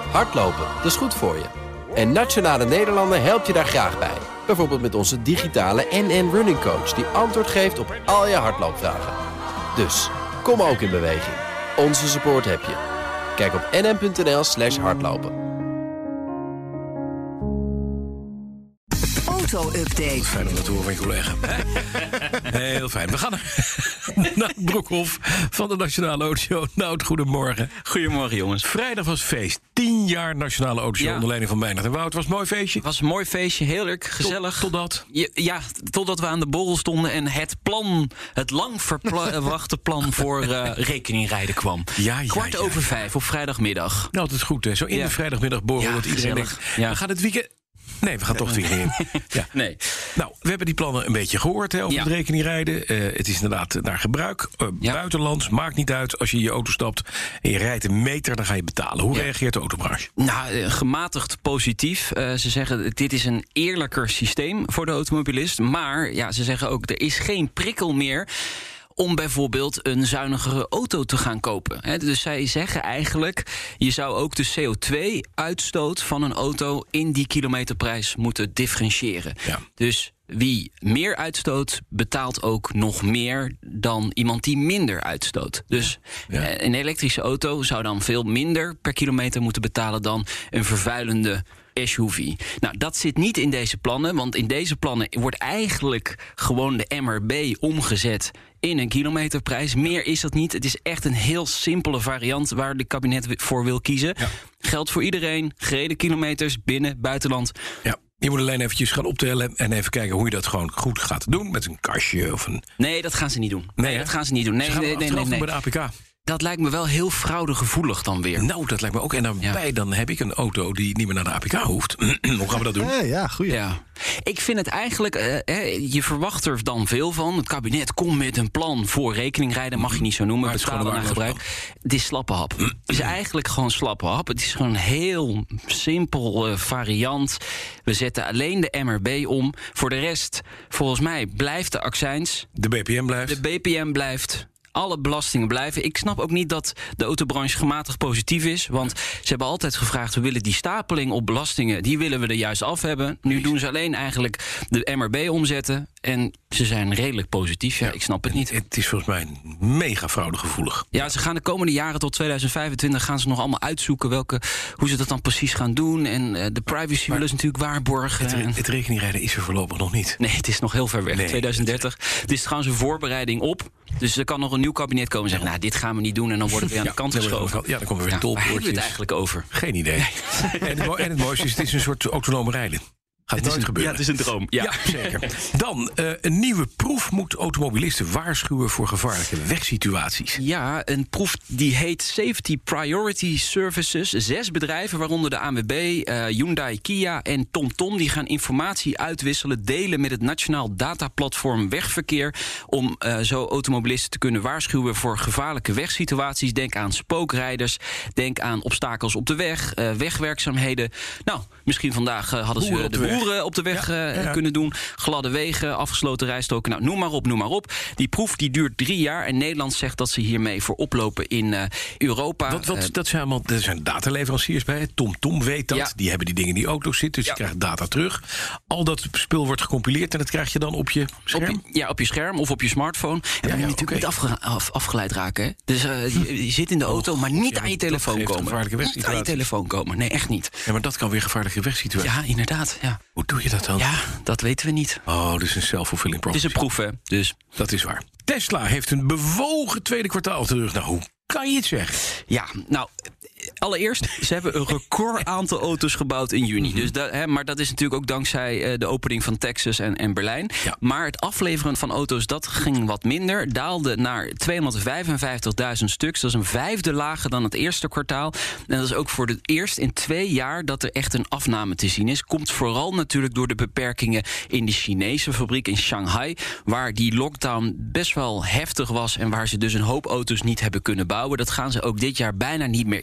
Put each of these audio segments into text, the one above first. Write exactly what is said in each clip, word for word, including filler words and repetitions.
Hardlopen, dat is goed voor je. En Nationale Nederlanden helpt je daar graag bij. Bijvoorbeeld met onze digitale N N Running Coach... die antwoord geeft op al je hardloopvragen. Dus, kom ook in beweging. Onze support heb je. Kijk op nn.nl slash hardlopen. Auto-update. Fijn om dat te horen van je collega. Heel fijn. We gaan naar Broekhoff van de Nationale Autoshow. Nou, goedemorgen. Goedemorgen, jongens. Vrijdag was feest. Tien jaar Nationale Autoshow Ja. onder leiding van Meijnerd en Wout. Was een mooi feestje. Het was een mooi feestje, heel leuk, gezellig. Tot, totdat? Ja, ja, totdat we aan de borrel stonden en het plan, het lang verwachte plan voor uh, rekeningrijden kwam. Ja, ja, Kwart ja, over ja. vijf op vrijdagmiddag. Nou, dat is goed, hè. Zo in Ja. de vrijdagmiddag borrel Ja, dat iedereen gezellig. denkt... Ja. We gaan het weekend... Nee, we gaan toch het weekend in. Ja. Nee. Nou, we hebben die plannen een beetje gehoord hè, over Ja. het rekeningrijden. Uh, het is inderdaad naar gebruik. Uh, Ja. Buitenlands, maakt niet uit. Als je in je auto stapt en je rijdt een meter, dan ga je betalen. Hoe Ja. reageert de autobranche? Nou, eh, gematigd positief. Uh, ze zeggen, dit is een eerlijker systeem voor de automobilist. Maar ja, ze zeggen ook, er is geen prikkel meer om bijvoorbeeld een zuinigere auto te gaan kopen. He, dus zij zeggen eigenlijk, je zou ook de C O twee uitstoot van een auto in die kilometerprijs moeten differentiëren. Ja. Dus wie meer uitstoot, betaalt ook nog meer dan iemand die minder uitstoot. Dus Ja. eh, een elektrische auto zou dan veel minder per kilometer moeten betalen dan een vervuilende S U V. Nou, dat zit niet in deze plannen, want in deze plannen wordt eigenlijk gewoon de M R B omgezet in een kilometerprijs. Meer is dat niet. Het is echt een heel simpele variant waar de kabinet voor wil kiezen. Ja. Geldt voor iedereen, gereden kilometers, binnen, buitenland. Ja. Je moet alleen eventjes gaan optellen en even kijken hoe je dat gewoon goed gaat doen. Met een kastje of een... Nee, dat gaan ze niet doen. Nee, Nee, hè? dat gaan ze niet doen. Nee, Ze gaan nee, het nee, nee, achteraf nee. doen bij de A P K. Dat lijkt me wel heel fraudegevoelig dan weer. Nou, dat lijkt me ook. En daarbij Ja. dan heb ik een auto die niet meer naar de A P K hoeft. Hoe gaan we dat doen? Ja, ja, goeie. Ja. Ik vind het eigenlijk, eh, eh, je verwacht er dan veel van. Het kabinet komt met een plan voor rekeningrijden, mag je niet zo noemen. Maar het is Betalen gewoon naar een gebruik. Het is slappe hap. Het is eigenlijk gewoon slappe hap. Het is gewoon een heel simpel uh, variant. We zetten alleen de M R B om. Voor de rest, volgens mij, blijft de accijns. De B P M blijft. De B P M blijft. Alle belastingen blijven. Ik snap ook niet dat de autobranche gematigd positief is. Want ze hebben altijd gevraagd, we willen die stapeling op belastingen, die willen we er juist af hebben. Nu doen ze alleen eigenlijk de M R B omzetten. En ze zijn redelijk positief. Ja, ik snap het niet. Het is volgens mij mega fraudegevoelig. Ja, ze gaan de komende jaren tot tweeduizend vijfentwintig gaan ze nog allemaal uitzoeken welke, hoe ze dat dan precies gaan doen. En uh, de privacy willen ze natuurlijk waarborgen. Het, re- het rekeningrijden is er voorlopig nog niet. Nee, het is nog heel ver weg. Nee, tweeduizend dertig. Het is trouwens een voorbereiding op. Dus er kan nog een nieuw kabinet komen en zeggen, nou, dit gaan we niet doen. En dan worden we weer aan de kant dan worden we geschoven. aan de kant- Ja, dan komen we weer Ja, waar hebben we het tolpoortjes. eigenlijk over? Geen idee. En, het, mo- en het mooiste is, het is een soort autonome rijden. Gaat Het is nooit een, gebeuren. ja, het is een droom. Ja. Ja, zeker. Dan, uh, een nieuwe proef moet automobilisten waarschuwen voor gevaarlijke wegsituaties. Ja, een proef die heet Safety Priority Services. Zes bedrijven, waaronder de A N W B, uh, Hyundai, Kia en TomTom... die gaan informatie uitwisselen, delen met het Nationaal Dataplatform Wegverkeer... om uh, zo automobilisten te kunnen waarschuwen voor gevaarlijke wegsituaties. Denk aan spookrijders, denk aan obstakels op de weg, uh, wegwerkzaamheden. Nou, misschien vandaag uh, hadden ze Boeren op de de weg. boeren op de weg Ja, uh, ja, ja. kunnen doen. Gladde wegen, afgesloten rijstroken. Nou, noem maar op, noem maar op. Die proef die duurt drie jaar. En Nederland zegt dat ze hiermee voor oplopen in uh, Europa. Wat, wat, Uh, dat zijn allemaal, er zijn dataleveranciers bij. TomTom weet dat. Ja. Die hebben die dingen in die auto's zitten. Dus Ja. je krijgt data terug. Al dat spul wordt gecompileerd en dat krijg je dan op je op scherm. je, ja, op je scherm of op je smartphone. En Ja, dan ja, moet je natuurlijk oké. niet afge- af- afgeleid raken. Hè? Dus uh, je, je zit in de auto, maar niet ja, aan je dat telefoon geeft komen. gevaarlijke Niet aan je wegsituaties. telefoon komen. Nee, echt niet. Ja, maar dat kan weer gevaarlijke wegsituaties. Ja, inderdaad. Ja, Hoe doe je dat dan? ja dat weten we niet. Oh, dus een self-fulfilling Het is prophecy. een proef, hè. Dus Dat is waar. Tesla heeft een bewogen tweede kwartaal terug. Nou, hoe kan je het zeggen? ja, nou, allereerst, ze hebben een record aantal auto's gebouwd in juni. Dus dat, hè, maar dat is natuurlijk ook dankzij uh, de opening van Texas en, en Berlijn. Ja. Maar het afleveren van auto's, dat ging wat minder. Daalde naar tweehonderdvijfenvijftigduizend stuks. Dat is een vijfde lager dan het eerste kwartaal. En dat is ook voor het eerst in twee jaar dat er echt een afname te zien is. Komt vooral natuurlijk door de beperkingen in de Chinese fabriek in Shanghai, waar die lockdown best wel heftig was en waar ze dus een hoop auto's niet hebben kunnen bouwen. Dat gaan ze ook dit jaar bijna niet meer inhalen.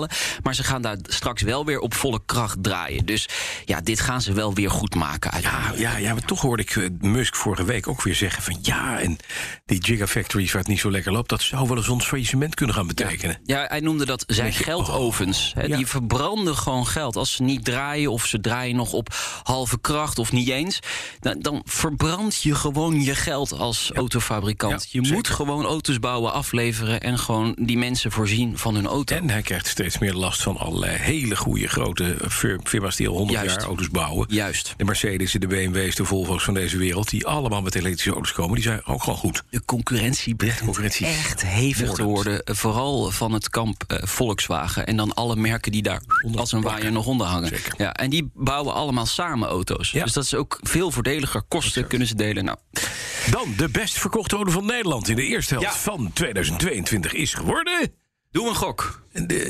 halen. Maar ze gaan daar straks wel weer op volle kracht draaien. Dus ja, dit gaan ze wel weer goed maken. Ja, ja, ja, maar toch hoorde ik uh, Musk vorige week ook weer zeggen van ja, en die gigafactories waar het niet zo lekker loopt, dat zou wel eens ons faillissement kunnen gaan betekenen. Ja, ja hij noemde dat zijn je, geldovens. Oh, hè, ja. Die verbranden gewoon geld. Als ze niet draaien of ze draaien nog op halve kracht of niet eens, dan, dan verbrand je gewoon je geld als ja. autofabrikant. Ja, je zeker. moet gewoon auto's bouwen, afleveren en gewoon die mensen voorzien van hun auto. En hij krijgt steeds meer last van allerlei hele goede grote firma's die al honderd Juist. jaar auto's bouwen. Juist. De Mercedes, de B M W's, de Volvo's van deze wereld, die allemaal met elektrische auto's komen, die zijn ook gewoon goed. De concurrentie begint de concurrentie echt hevig te worden. Vooral van het kamp uh, Volkswagen. En dan alle merken die daar onder als een waaier nog onder hangen. Zeker. Ja, en die bouwen allemaal samen auto's. Ja. Dus dat is ook veel voordeliger. Kosten exact. Kunnen ze delen. Nou. Dan de best verkochte auto van Nederland in de eerste helft ja. van tweeduizend tweeëntwintig is geworden. Doe een gok.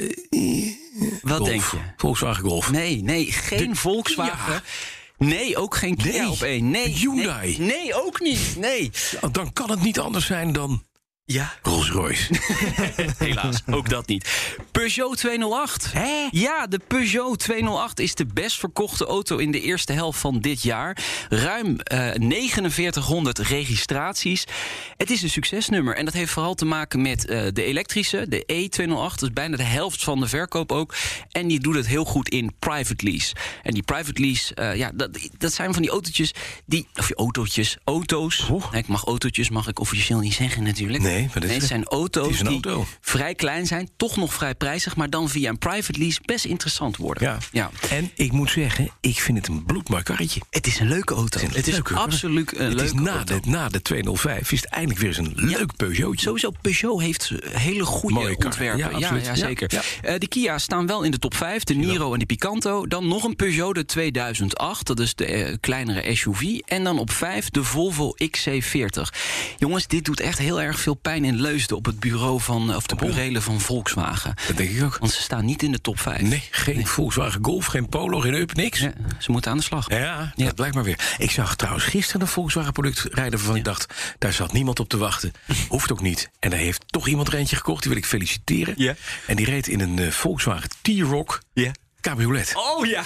De, Wat Golf. denk je? Volkswagen Golf. Nee, nee, geen de, Volkswagen. Ja. Nee, ook geen Kia nee. op één. Nee, Hyundai. Nee, nee, ook niet. Nee. Ja, dan kan het niet anders zijn dan ja. Rolls-Royce. Helaas, ook dat niet. Peugeot tweehonderdacht. Hè? Ja, de Peugeot tweehonderdacht is de best verkochte auto in de eerste helft van dit jaar. Ruim uh, negenenveertighonderd registraties. Het is een succesnummer en dat heeft vooral te maken met uh, de elektrische, de E tweehonderdacht. Dat is bijna de helft van de verkoop ook. En die doet het heel goed in private lease. En die private lease, uh, ja, dat, dat zijn van die autootjes, die, of je autootjes, auto's. Oh. Ik mag autootjes, mag ik officieel niet zeggen natuurlijk. Nee. Nee, maar nee, het zijn auto's het is een die auto. vrij klein zijn, toch nog vrij prijzig, maar dan via een private lease best interessant worden. Ja. ja. En ik moet zeggen, ik vind het een bloedmooi karretje. Het is een leuke auto. Het is, het is leuke, absoluut een het leuke is na auto. De, na de tweehonderdvijf is het eindelijk weer eens een ja. leuk Peugeotje. Sowieso, Peugeot heeft hele goede ontwerpen. Ja, ja, ja, zeker. Ja, ja. Uh, de Kia staan wel in de top vijf, de Niro ja. en de Picanto. Dan nog een Peugeot, de tweeduizend acht, dat is de uh, kleinere S U V. En dan op vijf de Volvo X C veertig. Jongens, dit doet echt heel erg veel pijn in Leusden op het bureau van, of de burelen van Volkswagen. Dat denk ik ook. Want ze staan niet in de top vijf. Nee, geen nee. Volkswagen Golf, geen Polo, geen Up, niks. Ja, ze moeten aan de slag. Ja, ja, dat blijkt maar weer. Ik zag trouwens gisteren een Volkswagen product rijden waarvan ja. ik dacht, daar zat niemand op te wachten. Hoeft ook niet. En daar heeft toch iemand er eentje gekocht, die wil ik feliciteren. Ja. En die reed in een uh, Volkswagen T-Roc. Ja. Cabriolet. Oh ja,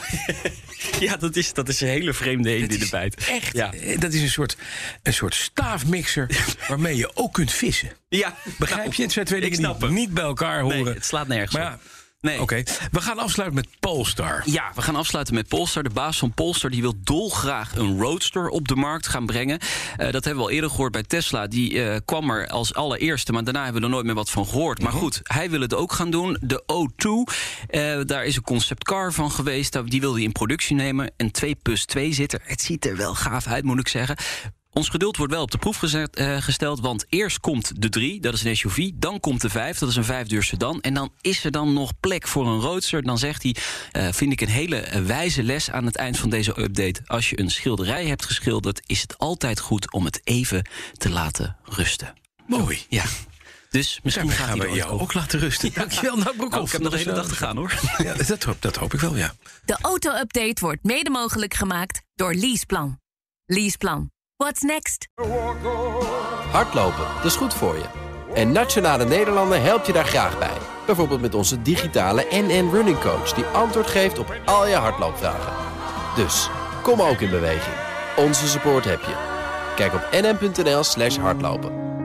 ja dat, is, dat is een hele vreemde eend in de bijt. Echt, ja. dat is een soort, een soort staafmixer waarmee je ook kunt vissen. Ja, begrijp nou, je? Het zijn twee dingen die niet bij elkaar horen. Nee, het slaat nergens maar ja, op. Nee. Oké, okay. We gaan afsluiten met Polestar. Ja, we gaan afsluiten met Polestar. De baas van Polestar die wil dolgraag een Roadster op de markt gaan brengen. Uh, dat hebben we al eerder gehoord bij Tesla. Die uh, kwam er als allereerste, maar daarna hebben we er nooit meer wat van gehoord. Maar goed, hij wil het ook gaan doen. De O twee, uh, daar is een conceptcar van geweest. Die wil hij in productie nemen. En twee plus twee zit er. Het ziet er wel gaaf uit, moet ik zeggen. Ons geduld wordt wel op de proef gezet, uh, gesteld, want eerst komt de drie, dat is een S U V. Dan komt de vijf, dat is een vijfdeur sedan. En dan is er dan nog plek voor een Roadster. Dan zegt hij, uh, vind ik een hele uh, wijze les aan het eind van deze update. Als je een schilderij hebt geschilderd, is het altijd goed om het even te laten rusten. Mooi. Ja. Dus misschien gaat gaan hij we jou ook, ook laten rusten. Ja. Dankjewel, nou, Broekhoff. Oh, ik heb nog de hele dag te gaan, hoor. Ja, dat, hoop, dat hoop ik wel, ja. De auto-update wordt mede mogelijk gemaakt door Leaseplan. Leaseplan. What's next? Hardlopen, dat is goed voor je. En Nationale Nederlanden helpt je daar graag bij. Bijvoorbeeld met onze digitale N N Running Coach, die antwoord geeft op al je hardloopvragen. Dus, kom ook in beweging. Onze support heb je. Kijk op nn.nl slash hardlopen.